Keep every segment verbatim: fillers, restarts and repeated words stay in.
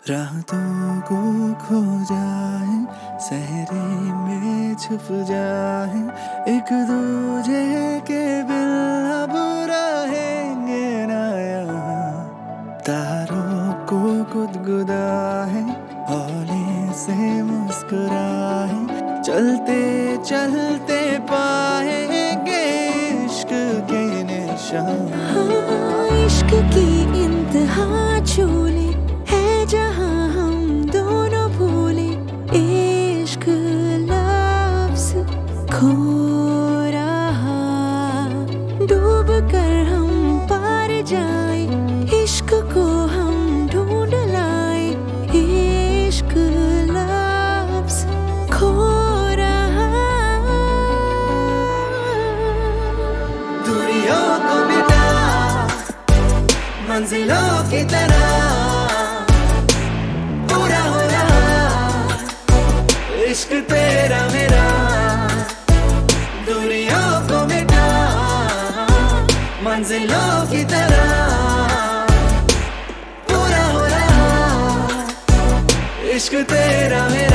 रातों को खो जाए, सहरे में छुप जाए, एक दूजे के बिन अब रहेंगे ना यहाँ। तारों को गुदगुदाए, हौले से मुस्कुराए, चलते चलते पाएंगे इश्क के निशान। हाँ, इश्क की इंतहा छूले है जहाँ हम दोनों भूले, इश्क लफ्ज़ खो रहा, डूब कर हम पार जाए, इश्क को हम ढूंढ लाए, इश्क लफ्ज़ खो रहा। दूरियों को मिटा मंजिलों की तरह पूरा हो रहा इश्क तेरा मेरा। दूरियों को मिटा मंजिलों की तरह पूरा हो रहा इश्क तेरा मेरा।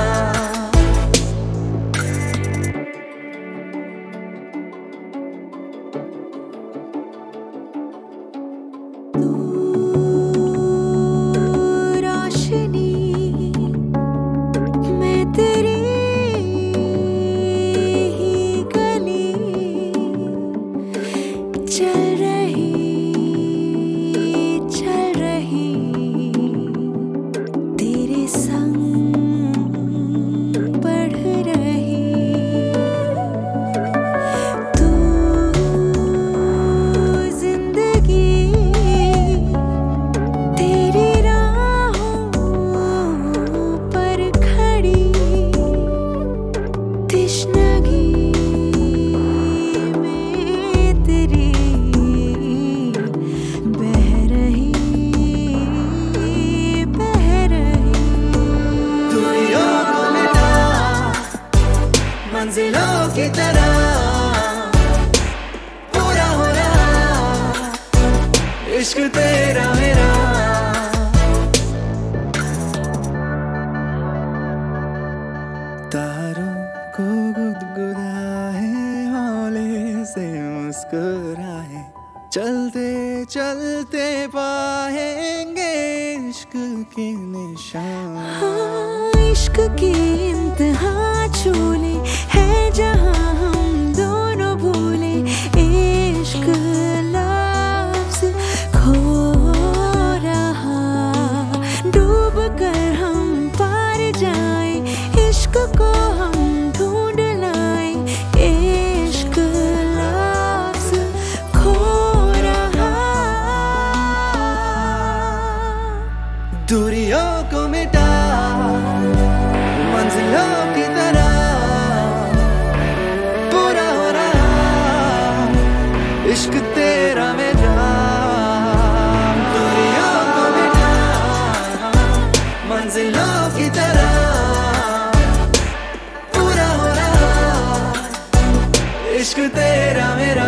चल रही चल रही तेरे संग बढ़ रही, तू जिंदगी तेरी राहों पर खड़ी, तृष्णगी मंजिलों की तरह पूरा हो रहा इश्क तेरा मेरा। तारों को गुदगुदाए, हौले से मुस्कुराए, चलते चलते पाएंगे इश्क के निशान। हाँ, इश्क की इंतहा छूले है जहाँ हम दोनों भूले, इश्क लफ्ज़ खो रहा, डूब कर हम पार जाए, इश्क को हम ढूंढ लाए, इश्क लफ्ज़ खो रहा। दूरियों को मिटा मंजिलों की तरह पूरा हो रहा इश्क तेरा मेरा। दूरियों को मिटा मंजिलों की तरह पूरा हो रहा इश्क तेरा मेरा।